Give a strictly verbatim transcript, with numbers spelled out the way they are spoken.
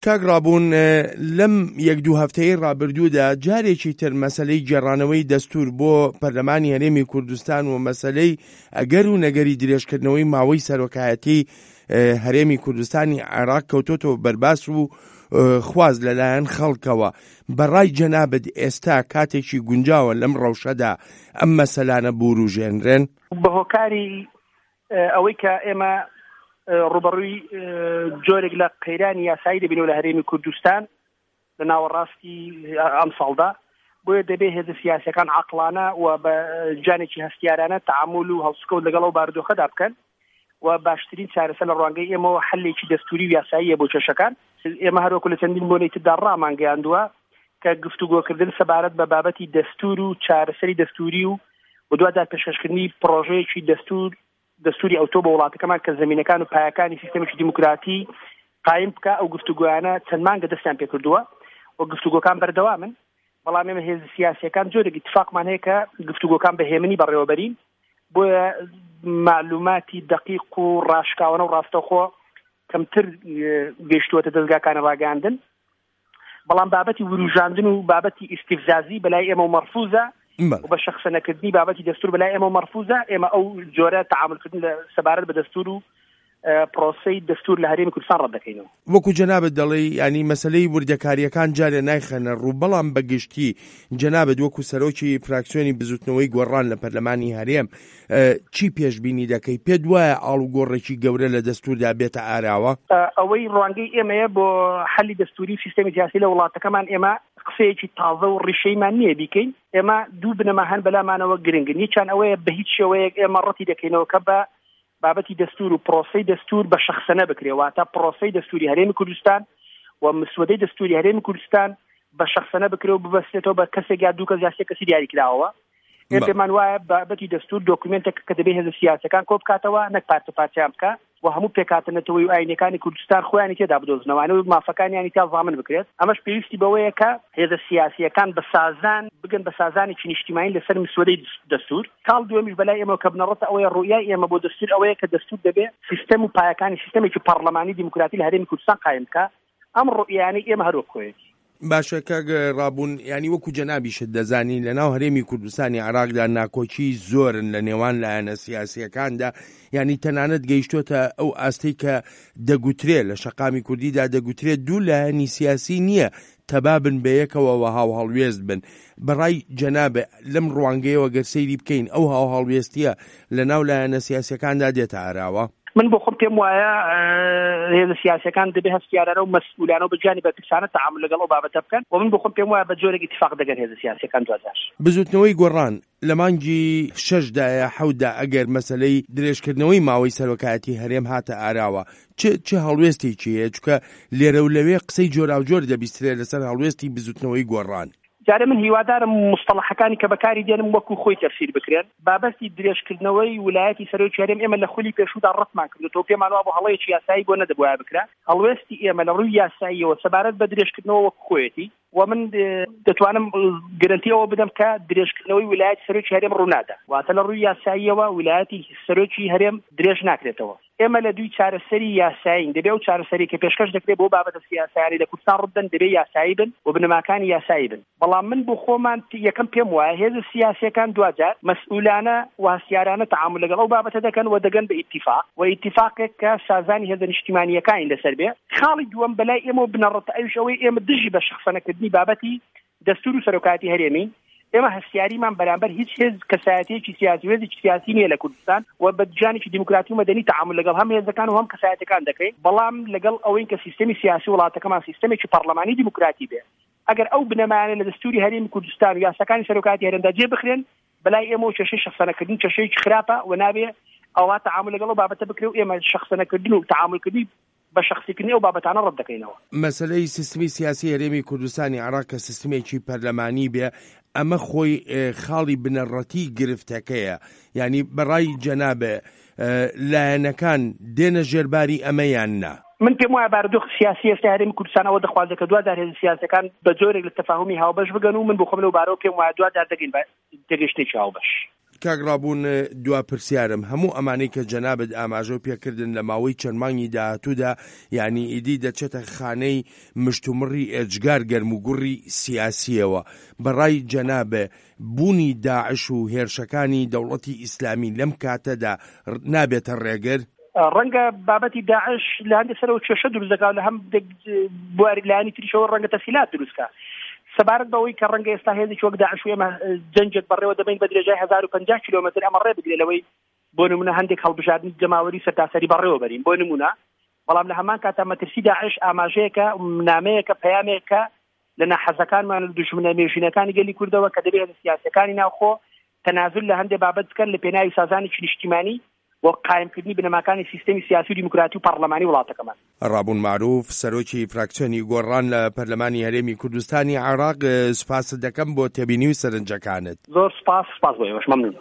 کاک ڕابوون لەم یەک دوو هەفتەی ڕابردوودا جارێکی تر مەسەلەی گێڕانەوەی دەستور بۆ پەرلەمانی هەرێمی کوردستان و مەسەلەی ئەگەر و نەگەری درێژکردنەوەی ماوەی سەرۆکایەتی هەرێمی کوردستانی عێراق کەوتۆتەوە بەرباس و خواز لەلایەن خەڵکەوە. بەڕای جەنابەت ئێستا کاتێکی گونجاوە لەم ڕەوشەدا ئەم مەسەلانە بوروژێنرێن؟ بە هۆکاری ئەوەی کە ئێمە ڕوبەڕووی جۆرێک لە قەیرانی یاسایی دەبینەوە لە هەرێمی کوردستان لە ناوەڕاستی ئەم ساڵدا، بۆیە دەبێت هێزە سیاسیەکان عەقڵانە و بە جانێکی هەستیارانە تەعامل و هەڵسوکەوت لەگەڵ ئەو بارودۆخەدا بکەن و باشترین چارەسەر لە ڕوانگەی ئێمەوە حەلێکی دەستوری و یاساییە بۆ کێشەکان. ئێمە هەروەکو لە چەندین بۆنەی تردا ڕامانگەیاندووە کە گفتوگۆکردن سەبارەت بە بابەتی دەستور و چارەسەری دەستوری و بە دووادار پێشکەشکردنی پرۆژەیەکی دەستور دەستوری ئەوتۆ بە وڵاتەکەمان کە زەمینەکان و پایەکانی سیستەمێکی دیموکراتی قایم بکە. ئەو گفتوگۆیانە چەند مانگە دەستیان پێ کردووە و گفتوگۆکان بەردەوامن، بەڵام ئێمە هێز سیاسیەکان جۆرێک اتفاقمان هەیە کە گفتوگۆکان بەهێمنی بەڕێوەبەرین، بۆیە معلوماتی دقیق و ڕاشکاوانە و ڕاستەوخۆ کەمتر گەیشتووەتە دەستگاکانە ڕاگەاندن، بەڵام بابەتی وروژاندن و بابەتی ئیستیفزازی بەلای ئێمە و مەرفوزە و بە شەخسەنەکردنی بابەتی دەستور بەلای ئێمە و مەرفوزە. ئێمە ئەو جۆرە تەعاملکردن لە سەبارەت بە دەستور و پرۆسەی دەستور لە هەرێمی کوردستان ڕەتدەکەینەوە. وەکو جەنابەت دەڵێ ینی مەسەلەی وردەکاریەکان جارێ نایخەنە ڕوو، بەڵام بەگشتی جەنابەت وەکو سەرۆکی فراکسیۆنی بزوتنەوەی گۆڕان لە پەرلەمانی هەرێم چی پێشبینی دەکەی؟ پێت وایە ئاڵوگۆڕێکی گەورە لە دەستوردا بێتە ئاراوە؟ ئەوەی ڕوانگەی ئێمەیە بۆ حەلی دەستوری سیستەمی سیاسی لە وڵاتەکەمان ئێمە قسەیەکی تازە و ڕیشەیمان نییە بیکەین. ئێمە دوو بنەما هەن بەلامانەوە گرنگن، یەکیان ئەوەیە بە هیچ شێوەیەک ئێمە ڕەتی دەکەینەوە کە بە بابەتی دەستور و پرۆسەی دەستور بە شەخسەنە بکرێ، واتە پرۆسەی دەستوری هەرێمی کوردستان و مسودەی دەستوری هەرێمی کوردستان بە شەخسەنە بکرێ و ببەستێتەوە بە کەسێک یا دوو کەس یا سێ کەسی دیاری کراوە. ئێمە پێمان وایە بابەتی دەستور دۆکومنتێک کە دەبێت هێزە سیاسیەکان کۆ بکاتەوە، نەک پارتە پارچیان بکە و هەموو پێکاتنەتەوەی و ئاینەکانی کوردستان خۆیانی تێدا بدۆزنەوە و مافەکانیانی تا زامن بکرێت. ئەمەش پێویستی بەوەیە کە هێزە سیاسیەکان بە سازان بگەن بە سازانێکی نیشتیمانی لەسەر مسودەی دەستور. کاڵ دووەمیش بەلای ئێمە کە بنەڕەتە ئەوەیە ڕوئیای ئێمە بۆ دەستور ئەوەیە کە دەستور دەبێت سیستەم و پایەکانی سیستەمێکی پەرلەمانی دیموکراتی لە هەرێمی کوردستان قایم بکە. ئەم ڕوئیانەی ئێمە هەروەکوێتی باشە. کاک ڕابوون، ینی وەکو جەنابیشت دەزانی لە ناو هەرێمی کوردستانی عێراقدا ناکۆچی زۆرن لە نێوان لایەنە سیاسیەکاندا، ینی تەنانەت گەیشتۆتە ئەو ئاستەی کە دەگوترێت لە شەقامی کوردیدا دەگوترێت دوو لایەنی سیاسی نییە تەبابن بە یەکەوە هاو هەڵوێست بن. بەڕای جەنابێ لەم ڕوانگەیەوە گەر سەیری بکەین ئەو هاو هەڵوێستیە لە ناو لایەنە سیاسیەکاندا دێتە ئاراوە؟ من بۆ خۆم پێم وایە هێزە سیاسیەکان دەبێت هەستیارانە و مەسئولانە و بەجانی بەرپرسانە تەعامل لەگەڵ ئەو بابەتە بکەن و من بۆ خۆم پێم وایە بە جۆرێک اتفاق دەگەن هێزە سیاسیەکان دوازار. بزوتنەوەی گۆڕان لە مانگی شەشدایە حەوتدا ئەگەر مەسەلەی درێژکردنەوەی ماوەی سەرۆکایەتی هەرێم هاتە ئاراوە چه هەڵوێستێکی هەیە؟ چونکە لێرە و لەوێ قسەی جۆراوجۆر دەبیسترێت لەسەر هەڵوێستی بزوتنەوەی گۆڕان. جارە من هیوادارم مستەڵەحەکانی کە بەکاری دێنم وەکو خۆی تەفسیر بکرێن. بابەتی درێژکردنەوەی ویلایەتی سەرۆکی هەرێم ئێمە لە خولی پێشوودا ڕەتمان کردووە، پێمان وا بۆ هەڵەیەکی یاسایی بۆ نەدەبوایە بکرا. هەڵوێستی ئێمە لە ڕووی یاساییەوە سەبارەت بە درێژکردنەوە وەکو خۆیەتی و من دەتوانم گەرنتی ئەوە بدەم کە درێژکردنەوەی ویلایەتی سەرۆکی هەرێم ڕوونادا، واتە لە ڕووی یاساییەوە ویلایەتی سەرۆکی هەرێم درێژ ناکرێتەوە. ئێمە لە دوی چارەسەری یاسایین دەبێت و چارەسەری کە پێشکەش دەکرێت بۆ بابەتە سیاسیانی لە کوردستان ڕدەن دەبێت یاسایی بن و بنەماکانی یاسایی بن. بەڵام من بۆ خۆمان یەکەم پێم وایە هێزە سیاسیەکان دوجار مەسئولانە و هەستیارانە تەعامل لەگەڵ ئەو بابەتە دەکەن و دەگەن بە ئیتیفاق و ئیتیفاقێک کە سازانی هێزە نیشتیمانیەکانی لەسەر بێ. خاڵی دووەم بەلای ئێمە بنەڕەتە ئەویش ئەوەی ئێمە دژی بە شەخسەنەکردنی بابەتی دەستور و سەرۆکایەتی هەرێمین. ئێمە هەستیاریمان بەرامبەر هیچ هێز کەسایەتیەکی سیاسی وێزێکی سیاسی نییە لە کوردستان و بە جانێکی دیموکراتی و مەدەنی تەعامل لەگەڵ هەم هێزەکان و هەم کەسایەتەکان دەکەین، بەڵام لەگەڵ ئەوەی کە سیستەمی سیاسی وڵاتەکەمان سیستەمێکی پەرلەمانی دیموکراتی بێ. ئەگەر ئەو بنەمایانە لە دەستوری هەرێمی کوردستان و یاساکانی سەرۆکایەتی هەرێمدا جێ بخرێن، بەلای ئێمە و کێشەی شەخسەنەکردن کێشەیەکی خراپە و نابێ ئەوە تەعامل لەگەڵ ئەو بابەتە بکرێ و ئێمە شەخسەنەکردن و تەعاملکردنی بە شخصیکردنی ئەو بابەتانە ڕەت دەکەینەوە. مەسەلەی سیستمی سیاسی هەرێمی کوردستانی عێراق کە سیستمێکی پەرلەمانی بێ ئەمە خۆی خاڵی بنەڕەتی گرفتەکەیە، ینی بەڕای جەنابێ لایەنەکان دێنە ژێرباری ئەمەیان نا؟ من پێم وایە بارودۆخ سیاسی ئێستا هەرێمی کوردستانەوە دەخوازێت کە دوادار هێزە سیاسیەکان بە جۆرێک لە تەفاهمی هاوبەش بگەن و من بۆ خۆم لەو بارەوە پێم وایە دوادار دەگەین بە تێگەشتێکی هاوبەش. کاگڕابوون دوا پرسیارم هەموو ئەمانەی کە جەنابەت ئاماژە و پێکردن لە ماوەی چەند مانگی داهاتوودا یعنی ئیدی دەچێتە خانەی مشتومڕی ئێجگار گەرموگوڕی سیاسیەوە بەڕای جەنابێ بوونی داعش و هێرشەکانی دەوڵەتی ئیسلامی لەم کاتەدا نابێتە ڕێگر؟ ڕەنگە بابەتی داعش لە هەندێک سەرەوە کێشە دروست دەکات لە هەم بواری لایەنی تریشەوە ڕەنگە تەفسیلات دروستکە سەبارەت بەوەی کە ڕەنگە ئێستا هێزێکی وەک داعش و ئێمە جەنجێک بەڕێوە دەبین بە درێژای هەزار و پەنجا کیلۆمەتر ئەمە ڕێ بگرێت لەوەی بۆ نمونە هەندێک هەڵبژاردننی جەماوەری سەرتاسەری بەڕێوە بەرین بۆ نمونە بەڵام لە هەمان کاتە مەترسی داعش ئاماژەیەکە نامەیەکە پەیامێکە لە ناحەزەکانمان و دوژمنە مێژینەکانی گەلی کوردەوە کە دەبێت سیاسەکانی ناوخۆ تەنازل لە هەندێک بابەت بکەن لە پێناوی سازانێکی نیشتیمانی بۆ قایمکردنی بنەماکانی سیستەمی سیاسی و دیموکراتی و پەرلەمانی وڵاتەکەمان. ڕابوون معروف سەرۆکی فراکسیۆنی گۆڕان لە پەرلەمانی هەرێمی کوردستانی عێراق سوپاس دەکەم بۆ تێبینی و سەرنجەکانت. زۆر سپاس سپاس بۆ ئێوەش مەمنون.